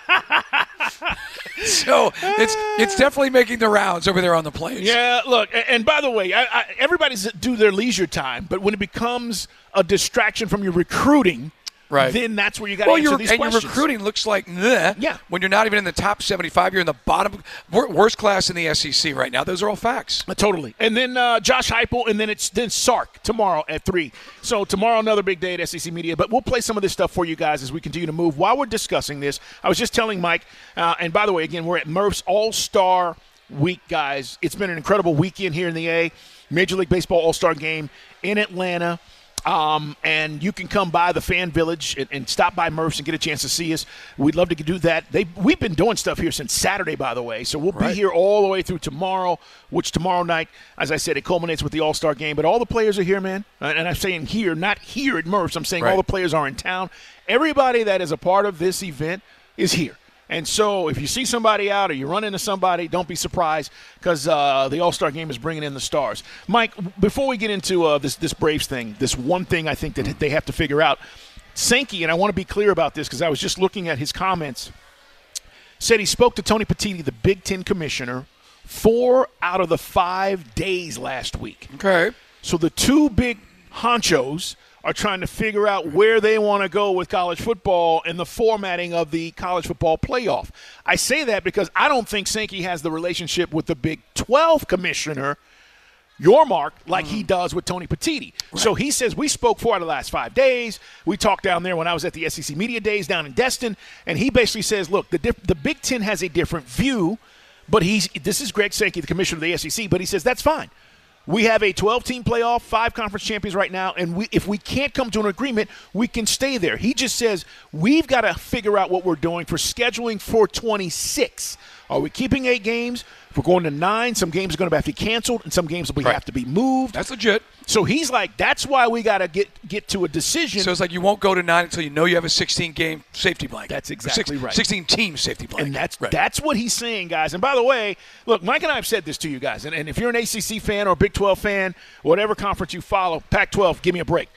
So it's it's definitely making the rounds over there on the plains. Yeah, look, and, and by the way, I, I, everybody's do their leisure time, but when it becomes a distraction from your recruiting, right, then that's where you got to well, answer you're, these and questions. your recruiting looks like meh. Yeah. When you're not even in the top seventy-five, you're in the bottom, worst class in the S E C right now. Those are all facts. Uh, totally. And then uh, Josh Heupel, and then it's then Sark tomorrow at three. So tomorrow, another big day at S E C Media. But we'll play some of this stuff for you guys as we continue to move. While we're discussing this, I was just telling Mike, uh, and by the way, again, we're at Murph's All-Star Week, guys. It's been an incredible weekend here in the A. Major League Baseball All-Star Game in Atlanta. Um, and you can come by the Fan Village and, and stop by Murph's and get a chance to see us. We'd love to do that. They We've been doing stuff here since Saturday, by the way. So we'll right. be here all the way through tomorrow, which tomorrow night, as I said, it culminates with the All-Star Game. But all the players are here, man. And I'm saying here, not here at Murph's. I'm saying right. all the players are in town. Everybody that is a part of this event is here. And so if you see somebody out or you run into somebody, don't be surprised because uh, the All-Star Game is bringing in the stars. Mike, before we get into uh, this, this Braves thing, this one thing I think that they have to figure out, Sankey, and I want to be clear about this because I was just looking at his comments, said he spoke to Tony Petitti, the Big Ten commissioner, four out of the five days last week. Okay. So the two big honchos are trying to figure out where they want to go with college football and the formatting of the college football playoff. I say that because I don't think Sankey has the relationship with the Big twelve commissioner, Yormark, like mm. he does with Tony Petitti. Right. So he says, we spoke four out of the last five days. We talked down there when I was at the S E C Media Days down in Destin, and he basically says, look, the, diff- the Big Ten has a different view, but he's this is Greg Sankey, the commissioner of the S E C, but he says that's fine. We have a twelve-team playoff, five conference champions right now, and we, if we can't come to an agreement, we can stay there. He just says we've got to figure out what we're doing for scheduling for twenty-six. Are we keeping eight games? If we're going to nine, some games are going to have to be canceled, and some games will right. have to be moved. That's legit. So he's like, that's why we got to get get to a decision. So it's like you won't go to nine until you know you have a sixteen-game safety blanket. That's exactly Six, right. sixteen-team safety blanket. And that's right. that's what he's saying, guys. And by the way, look, Mike and I have said this to you guys, and, and if you're an A C C fan or a Big twelve fan, whatever conference you follow, Pac twelve, give me a break.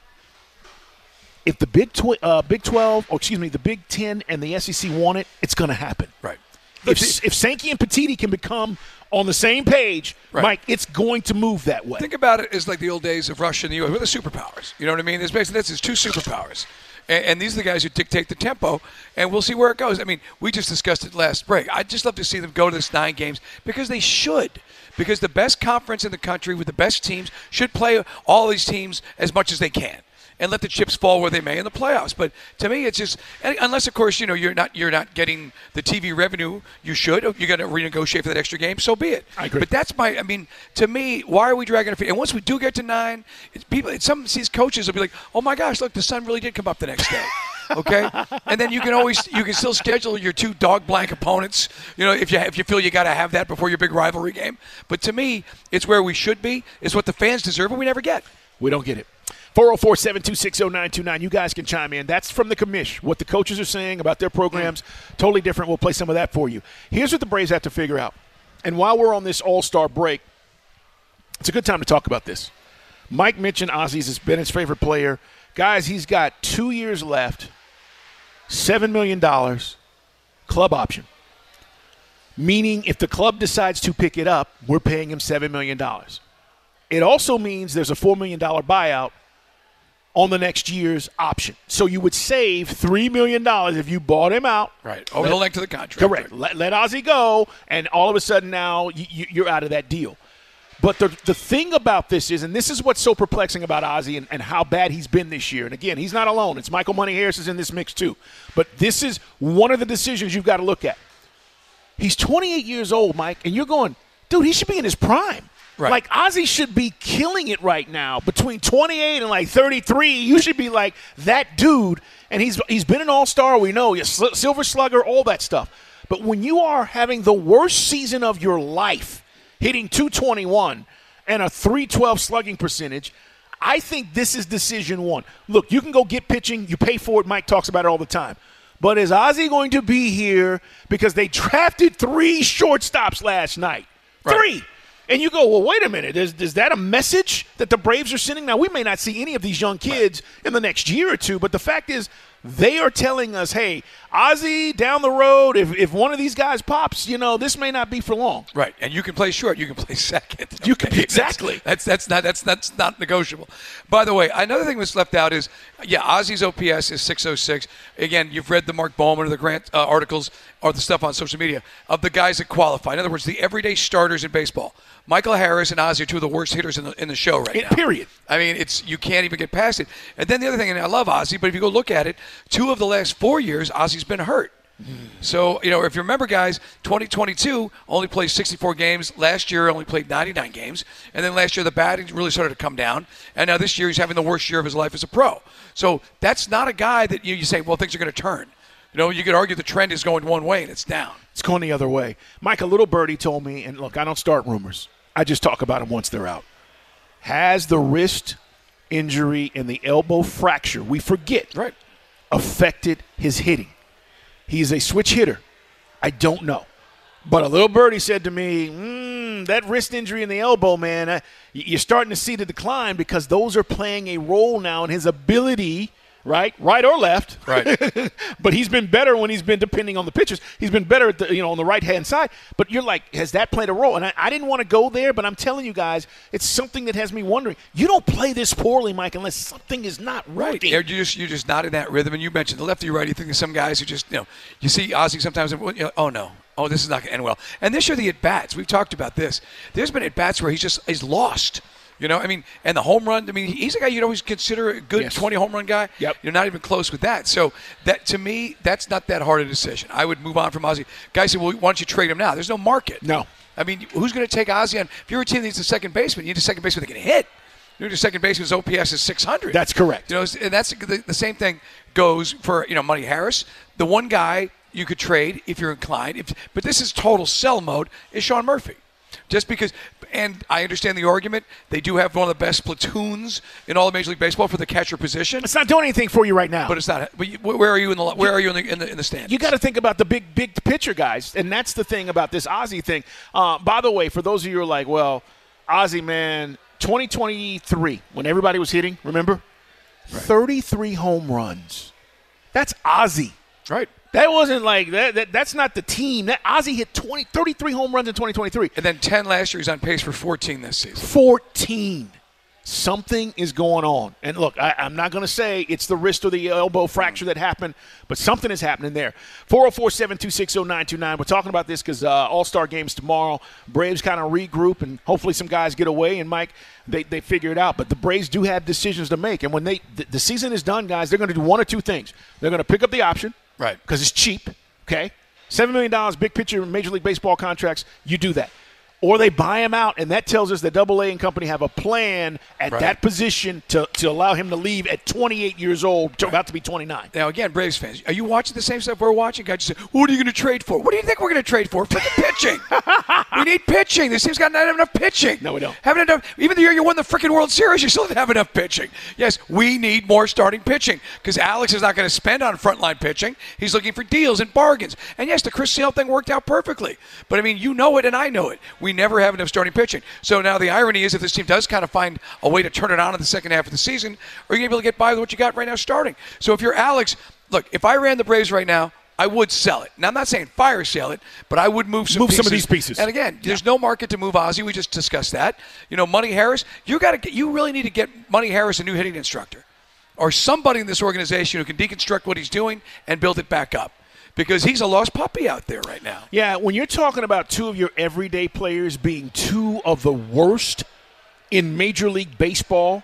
If the Big tw- uh, Big twelve, or excuse me, the Big Ten and the S E C want it, it's going to happen. Right. If, if Sankey and Petitti can become on the same page, right. Mike, it's going to move that way. Think about it as like the old days of Russia and the U S. We're the superpowers. You know what I mean? There's basically this is two superpowers. And, and these are the guys who dictate the tempo, and we'll see where it goes. I mean, we just discussed it last break. I'd just love to see them go to this nine games because they should. Because the best conference in the country with the best teams should play all these teams as much as they can. And let the chips fall where they may in the playoffs. But to me, it's just unless, of course, you know you're not you're not getting the T V revenue you should. You got to renegotiate for that extra game. So be it. I agree. But that's my. I mean, to me, why are we dragging our feet? And once we do get to nine, it's people. It's some of these coaches will be like, "Oh my gosh, look, the sun really did come up the next day." Okay, and then you can always you can still schedule your two dog blank opponents. You know, if you if you feel you got to have that before your big rivalry game. But to me, it's where we should be. It's what the fans deserve, but we never get. We don't get it. four oh four, seven two six, oh nine two nine. You guys can chime in. That's from the commish. What the coaches are saying about their programs, totally different. We'll play some of that for you. Here's what the Braves have to figure out. And while we're on this all-star break, it's a good time to talk about this. Mike mentioned Ozzy's has been his favorite player. Guys, he's got two years left, seven million dollars, club option. meaning if the club decides to pick it up, we're paying him seven million dollars. It also means there's a four million dollars buyout on the next year's option. So you would save three million dollars if you bought him out. Right, over let, the length of the contract. Correct. Let, let Ozzie go, and all of a sudden now you, you're out of that deal. But the the thing about this is, and this is what's so perplexing about Ozzie and, and how bad he's been this year. And again, he's not alone. It's Michael Money Harris is in this mix too. But this is one of the decisions you've got to look at. He's twenty-eight years old, Mike, and you're going, dude, he should be in his prime. Right. Like, Ozzie should be killing it right now. Between twenty-eight and, like, thirty-three, you should be like that dude. And he's he's been an all-star, we know. Silver Slugger, all that stuff. But when you are having the worst season of your life, hitting two twenty-one and a three twelve slugging percentage, I think this is decision one. Look, you can go get pitching. You pay for it. Mike talks about it all the time. But is Ozzie going to be here because they drafted three shortstops last night? Right. Three. And you go, well, wait a minute. Is, is that a message that the Braves are sending? Now, we may not see any of these young kids in the next year or two, but the fact is they are telling us, hey, Ozzie, down the road, if, if one of these guys pops, you know, this may not be for long. Right, and you can play short. You can play second. Okay? You can exactly. That's, that's that's not that's that's not negotiable. By the way, another thing that's left out is, yeah, Ozzie's O P S is six oh six. Again, you've read the Mark Bowman or the Grant uh, articles or the stuff on social media of the guys that qualify. In other words, the everyday starters in baseball. Michael Harris and Ozzie are two of the worst hitters in the in the show right it, now. Period. I mean, it's you can't even get past it. And then the other thing, and I love Ozzie, but if you go look at it, two of the last four years, Ozzie's been hurt. So, you know, if you remember, guys, twenty twenty-two only played sixty-four games. Last year only played ninety-nine games. And then last year the batting really started to come down. And now this year he's having the worst year of his life as a pro. So that's not a guy that you, you say, well, things are going to turn. You know, you could argue the trend is going one way and it's down. It's going the other way. Mike, a little birdie told me, and look, I don't start rumors. I just talk about them once they're out. Has the wrist injury and the elbow fracture, we forget, right, affected his hitting? He's a switch hitter. I don't know. But a little birdie said to me, mm, that wrist injury in the elbow, man, uh, you're starting to see the decline because those are playing a role now in his ability, right, right or left. Right. But he's been better when he's been, depending on the pitches, he's been better at the, you know, on the right-hand side. But you're like, has that played a role? And I, I didn't want to go there, but I'm telling you guys, it's something that has me wondering. You don't play this poorly, Mike, unless something is not working. You're just, you're just not in that rhythm. And you mentioned the lefty, right. You think of some guys who just, you know, you see Ozzie sometimes, and you're like, oh, no. Oh, this is not going to end well. And this year the at-bats, we've talked about this. There's been at-bats where he's just he's lost. You know, I mean, and the home run, I mean, he's a guy you'd always consider a good yes. twenty home run guy. Yep. You're not even close with that. So, that to me, that's not that hard a decision. I would move on from Ozzie. Guys say, well, why don't you trade him now? There's no market. No. I mean, who's going to take Ozzie on? If you're a team that needs a second baseman, you need a second baseman that can hit. You need a second baseman's O P S is six hundred. That's correct. You know, and that's the, the same thing goes for, you know, Money Harris. The one guy you could trade if you're inclined, if, but this is total sell mode, is Sean Murphy. Just because, and I understand the argument, they do have one of the best platoons in all of Major League Baseball for the catcher position. It's not doing anything for you right now. But it's not. But you, where are you in the where are you in the in the, in the stands? You got to think about the big big picture, guys, and that's the thing about this Ozzie thing. Uh, by the way, for those of you who are like, well, Ozzie, man, twenty twenty-three when everybody was hitting, remember, right. thirty-three home runs. That's Ozzie. Right. That wasn't like that, that. That's not the team. That Ozzie hit twenty, thirty-three home runs in twenty twenty-three. And then ten last year. He's on pace for fourteen this season. fourteen. Something is going on. And look, I, I'm not going to say it's the wrist or the elbow fracture that happened, but something is happening there. four oh four, seven two six, oh nine two nine. We're talking about this because uh, All-Star games tomorrow. Braves kind of regroup, and hopefully some guys get away. And, Mike, they, they figure it out. But the Braves do have decisions to make. And when they the, the season is done, guys, they're going to do one or two things. They're going to pick up the option. Right. Because it's cheap, okay? seven million dollars, big picture, Major League Baseball contracts, you do that. Or they buy him out, and that tells us that Double A and company have a plan at right. that position to, to allow him to leave at twenty-eight years old, right. about to be twenty-nine. Now, again, Braves fans, are you watching the same stuff we're watching? Guys just say, what are you going to trade for? What do you think we're going to trade for? Freaking pitching. We need pitching. This team's got not enough pitching. No, we don't. Haven't enough. Even the year you won the freaking World Series, you still didn't have enough pitching. Yes, we need more starting pitching because Alex is not going to spend on frontline pitching. He's looking for deals and bargains. And, yes, the Chris Sale thing worked out perfectly. But, I mean, you know it and I know it. We never have enough starting pitching. So now the irony is if this team does kind of find a way to turn it on in the second half of the season, are you able to get by with what you got right now starting? So if you're Alex, look, if I ran the Braves right now, I would sell it. Now, I'm not saying fire sale it, but I would move some move pieces. some of these pieces. And again, there's yeah. no market to move Ozzie. We just discussed that. You know, Money Harris, you got to get. You really need to get Money Harris a new hitting instructor, or somebody in this organization who can deconstruct what he's doing and build it back up, because he's a lost puppy out there right now. Yeah, when you're talking about two of your everyday players being two of the worst in Major League Baseball,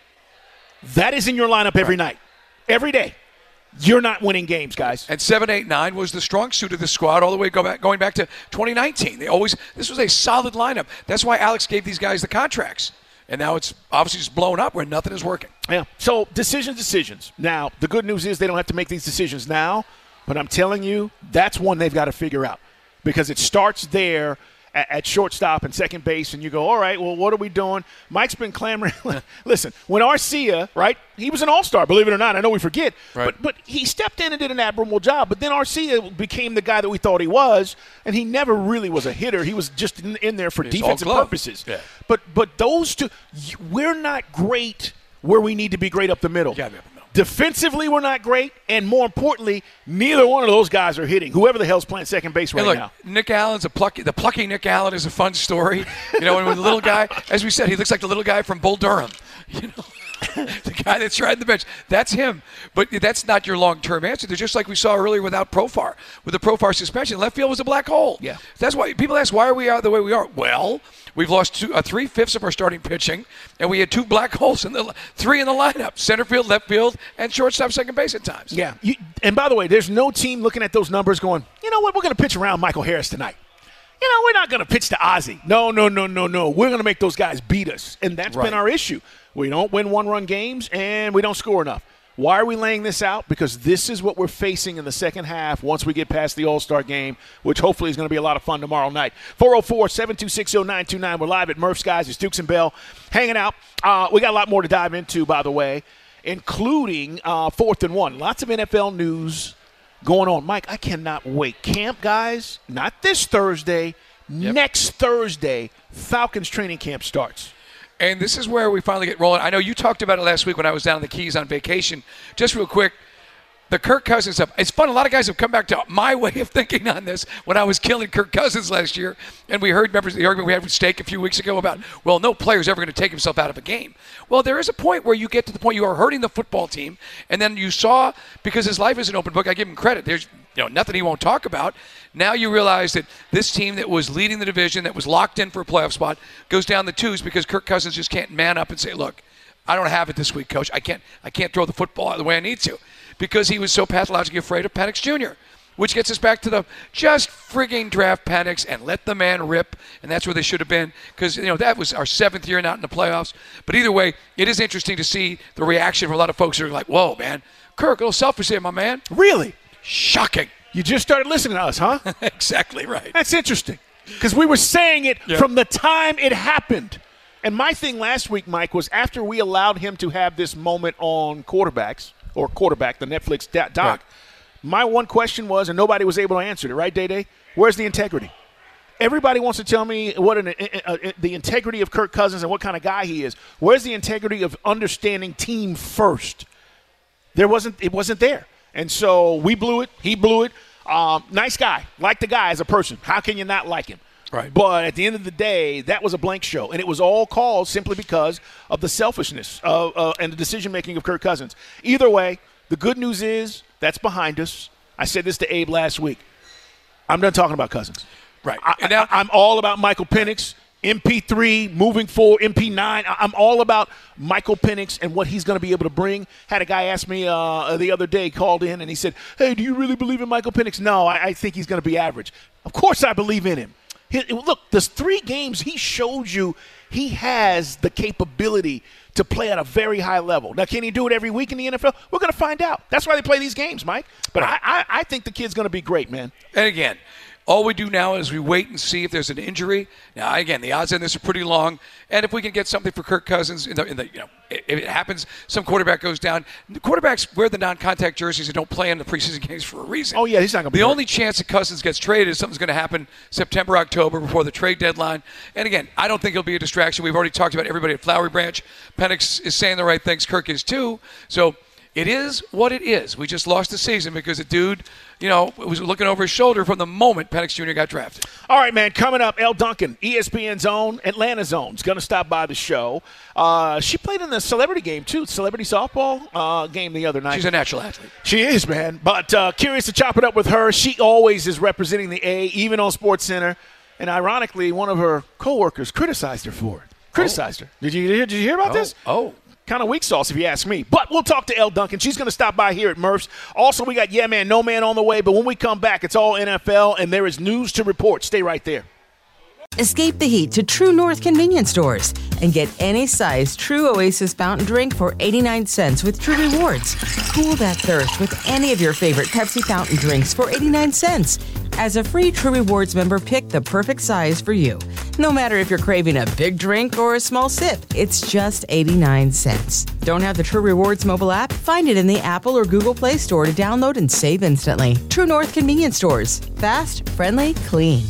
that is in your lineup every right. night, every day. You're not winning games, guys. And seven eight nine was the strong suit of the squad all the way go back, going back to twenty nineteen. They always this was a solid lineup. That's why Alex gave these guys the contracts. And now it's obviously just blown up where nothing is working. Yeah. So decisions, decisions. Now, the good news is they don't have to make these decisions now, but I'm telling you, that's one they've got to figure out, because it starts there at, at shortstop and second base, and you go, all right, well, what are we doing? Mike's been clamoring. Listen, when Arcia, right, he was an all-star, believe it or not. I know we forget, right. but but he stepped in and did an admirable job. But then Arcia became the guy that we thought he was, and he never really was a hitter. He was just in, in there for He's defensive purposes. Yeah. But but those two, we're not great where we need to be great up the middle. Yeah, up the middle. Defensively, we're not great, and more importantly, neither one of those guys are hitting. Whoever the hell's playing second base right hey, look, now. Nick Allen's a plucky. The plucky Nick Allen is a fun story. You know, when the little guy, as we said, he looks like the little guy from Bull Durham. You know. The guy that's riding the bench, that's him. But that's not your long-term answer. They're just like we saw earlier without Profar. With the Profar suspension, left field was a black hole. Yeah. That's why people ask, why are we out the way we are? Well, we've lost two, uh, three-fifths of our starting pitching, and we had two black holes, in the three in the lineup, center field, left field, and shortstop, second base at times. Yeah. You, and by the way, there's no team looking at those numbers going, you know what, we're going to pitch around Michael Harris tonight. You know, we're not going to pitch to Ozzie. No, no, no, no, no. We're going to make those guys beat us. And that's right. been our issue. We don't win one-run games, and we don't score enough. Why are we laying this out? Because this is what we're facing in the second half once we get past the All-Star game, which hopefully is going to be a lot of fun tomorrow night. four oh four, seven two six, oh nine two nine. We're live at Murph's, guys. It's Dukes and Bell hanging out. Uh, we got a lot more to dive into, by the way, including uh, fourth and one. Lots of N F L news going on. Mike, I cannot wait. Camp, guys, not this Thursday. Yep. Next Thursday, Falcons training camp starts. And this is where we finally get rolling. I know you talked about it last week when I was down in the Keys on vacation. Just real quick, the Kirk Cousins stuff. It's fun. A lot of guys have come back to my way of thinking on this when I was killing Kirk Cousins last year. And we heard, remember the argument we had with Steak a few weeks ago about, well, no player's ever going to take himself out of a game. Well, there is a point where you get to the point you are hurting the football team. And then you saw, because his life is an open book, I give him credit. There's you know nothing he won't talk about. Now you realize that this team that was leading the division, that was locked in for a playoff spot, goes down the twos because Kirk Cousins just can't man up and say, look, I don't have it this week, Coach. I can't I can't throw the football the way I need to, because he was so pathologically afraid of Penix Junior, which gets us back to the just frigging draft Penix and let the man rip, and that's where they should have been, because you know that was our seventh year not in the playoffs. But either way, it is interesting to see the reaction from a lot of folks who are like, whoa, man, Kirk, a little selfish here, my man. Really? Shocking. You just started listening to us, huh? Exactly right. That's interesting, because we were saying it yeah. from the time it happened. And my thing last week, Mike, was after we allowed him to have this moment on quarterbacks, or quarterback, the Netflix doc, right. my one question was, and nobody was able to answer it, right, Day-Day? Where's the integrity? Everybody wants to tell me what an, uh, uh, the integrity of Kirk Cousins and what kind of guy he is. Where's the integrity of understanding team first? There wasn't. It wasn't there. And so we blew it. He blew it. Um, nice guy. Like the guy as a person. How can you not like him? Right. But at the end of the day, that was a blank show. And it was all caused simply because of the selfishness of, uh, and the decision-making of Kirk Cousins. Either way, the good news is that's behind us. I said this to Abe last week. I'm done talking about Cousins. Right. I, and now, I, I'm all about Michael Penix, M P three, moving forward, M P nine. I'm all about Michael Penix and what he's going to be able to bring. Had a guy ask me uh, the other day, called in, and he said, hey, do you really believe in Michael Penix? No, I, I think he's going to be average. Of course I believe in him. He, look, there's three games he showed you he has the capability to play at a very high level. Now, can he do it every week in the N F L? We're going to find out. That's why they play these games, Mike. But I, I, I think the kid's going to be great, man. And again, all we do now is we wait and see if there's an injury. Now, again, the odds on this are pretty long. And if we can get something for Kirk Cousins, in the, in the you know, if it happens, some quarterback goes down. The quarterbacks wear the non-contact jerseys and don't play in the preseason games for a reason. Oh, yeah, he's not going to be The hurt. only chance that Cousins gets traded is something's going to happen September, October, before the trade deadline. And again, I don't think it'll be a distraction. We've already talked about everybody at Flowery Branch. Penix is saying the right things. Kirk is too. So it is what it is. We just lost the season because the dude, you know, was looking over his shoulder from the moment Penix Junior got drafted. All right, man, coming up, Elle Duncan, E S P N's own, Atlanta Zone's going to stop by the show. Uh, she played in the celebrity game, too, celebrity softball uh, game the other night. She's a natural athlete. She is, man. But uh, curious to chop it up with her. She always is representing the A, even on SportsCenter. And ironically, one of her coworkers criticized her for it. Criticized oh. her. Did you, did you hear about oh. this? Oh. Kind of weak sauce, if you ask me. But we'll talk to Elle Duncan. She's going to stop by here at Murph's. Also, we got Yeah Man, No Man on the way. But when we come back, it's all N F L, and there is news to report. Stay right there. Escape the heat to True North convenience stores and get any size True Oasis fountain drink for eighty-nine cents with True Rewards. Cool that thirst with any of your favorite Pepsi fountain drinks for eighty-nine cents. As a free True Rewards member, pick the perfect size for you. No matter if you're craving a big drink or a small sip, it's just eighty-nine cents. Don't have the True Rewards mobile app? Find it in the Apple or Google Play Store to download and save instantly. True North convenience stores. Fast, friendly, clean.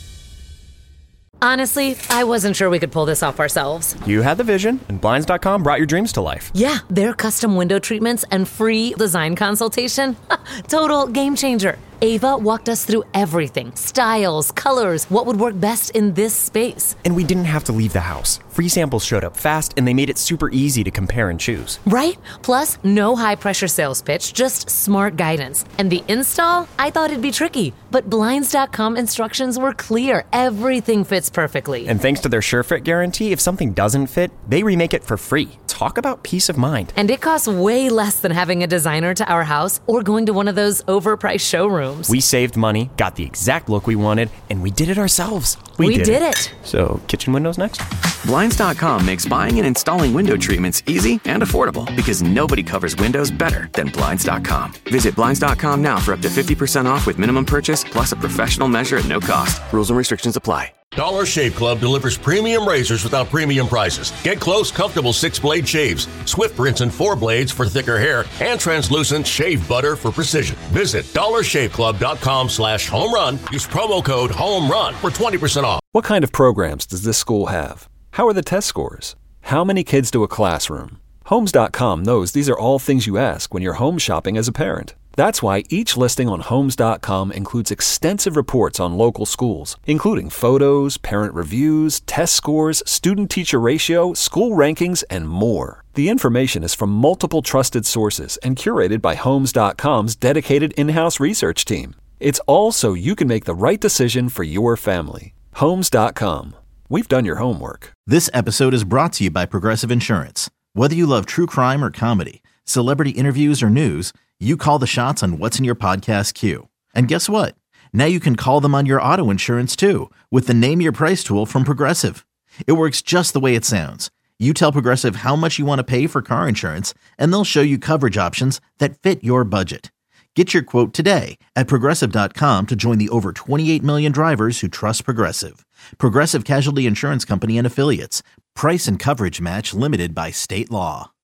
Honestly, I wasn't sure we could pull this off ourselves. You had the vision, and Blinds dot com brought your dreams to life. Yeah, their custom window treatments and free design consultation. Total game changer. Ava walked us through everything. Styles, colors, what would work best in this space. And we didn't have to leave the house. Free samples showed up fast, and they made it super easy to compare and choose. Right? Plus, no high-pressure sales pitch, just smart guidance. And the install? I thought it'd be tricky, but Blinds dot com instructions were clear. Everything fits perfectly. And thanks to their SureFit guarantee, if something doesn't fit, they remake it for free. Talk about peace of mind. And it costs way less than having a designer to our house or going to one of those overpriced showrooms. We saved money, got the exact look we wanted, and we did it ourselves. We, we did, did it. it. So, kitchen windows next? Blinds dot com makes buying and installing window treatments easy and affordable because nobody covers windows better than Blinds dot com. Visit Blinds dot com now for up to fifty percent off with minimum purchase plus a professional measure at no cost. Rules and restrictions apply. Dollar Shave Club delivers premium razors without premium prices. Get close, comfortable six-blade shaves, Swift rinse and four blades for thicker hair, and translucent shave butter for precision. Visit dollar shave club dot com slash home run. Use promo code HOMERUN for twenty percent off. What kind of programs does this school have? How are the test scores? How many kids do a classroom? Homes dot com knows these are all things you ask when you're home shopping as a parent. That's why each listing on Homes dot com includes extensive reports on local schools, including photos, parent reviews, test scores, student-teacher ratio, school rankings, and more. The information is from multiple trusted sources and curated by Homes dot com's dedicated in-house research team. It's all so you can make the right decision for your family. Homes dot com. We've done your homework. This episode is brought to you by Progressive Insurance. Whether you love true crime or comedy, celebrity interviews or news, you call the shots on what's in your podcast queue. And guess what? Now you can call them on your auto insurance too with the Name Your Price tool from Progressive. It works just the way it sounds. You tell Progressive how much you want to pay for car insurance, and they'll show you coverage options that fit your budget. Get your quote today at Progressive dot com to join the over twenty-eight million drivers who trust Progressive. Progressive Casualty Insurance Company and Affiliates. Price and coverage match limited by state law.